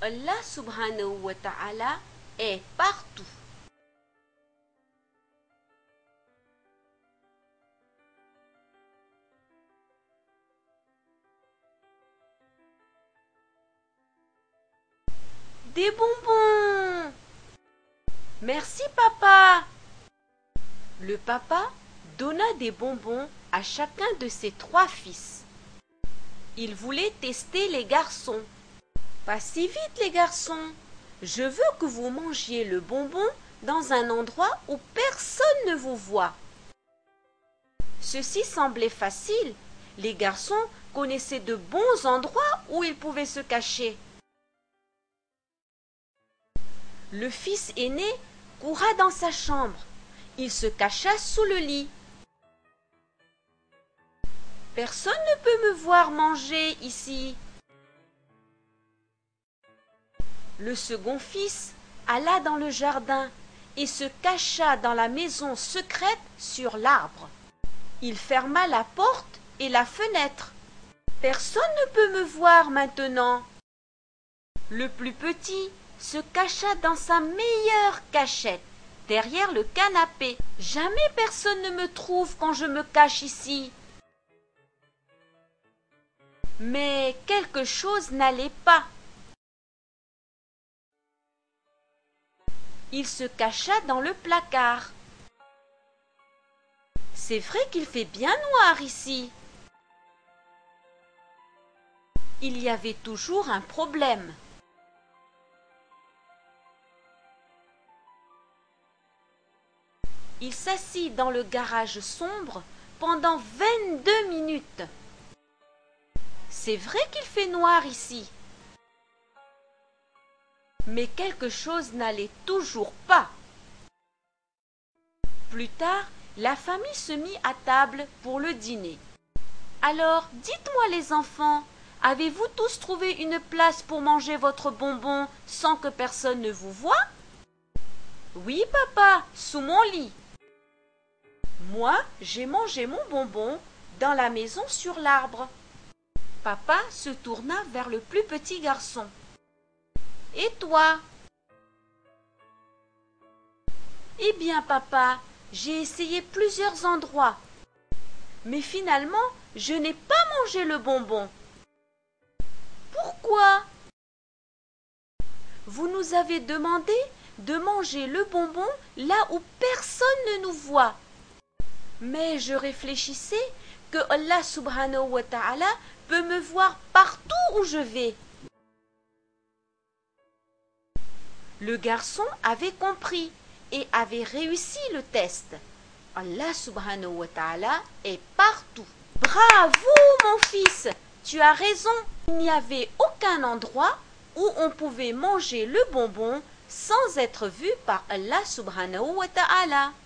Allah subhanahu wa ta'ala est partout. Des bonbons! Merci papa! Le papa donna des bonbons à chacun de ses 3 fils. Il voulait tester les garçons. Pas si vite les garçons. Je veux que vous mangiez le bonbon dans un endroit où personne ne vous voit. Ceci semblait facile. Les garçons connaissaient de bons endroits où ils pouvaient se cacher. Le fils aîné courra dans sa chambre. Il se cacha sous le lit. Personne ne peut me voir manger ici. Le second fils alla dans le jardin et se cacha dans la maison secrète sur l'arbre. Il ferma la porte et la fenêtre. Personne ne peut me voir maintenant. Le plus petit se cacha dans sa meilleure cachette, derrière le canapé. Jamais personne ne me trouve quand je me cache ici. Mais quelque chose n'allait pas. Il se cacha dans le placard. C'est vrai qu'il fait bien noir ici. Il y avait toujours un problème. Il s'assit dans le garage sombre pendant 22 minutes. C'est vrai qu'il fait noir ici. Mais quelque chose n'allait toujours pas. Plus tard, la famille se mit à table pour le dîner. Alors, dites-moi les enfants, avez-vous tous trouvé une place pour manger votre bonbon sans que personne ne vous voie? Oui, papa, sous mon lit. Moi, j'ai mangé mon bonbon dans la maison sur l'arbre. Papa se tourna vers le plus petit garçon. Et toi? Eh bien, papa, j'ai essayé plusieurs endroits. Mais finalement, je n'ai pas mangé le bonbon. Pourquoi? Vous nous avez demandé de manger le bonbon là où personne ne nous voit. Mais je réfléchissais que Allah subhanahu wa ta'ala peut me voir partout où je vais. Le garçon avait compris et avait réussi le test. Allah subhanahu wa ta'ala est partout. Bravo mon fils, tu as raison. Il n'y avait aucun endroit où on pouvait manger le bonbon sans être vu par Allah subhanahu wa ta'ala.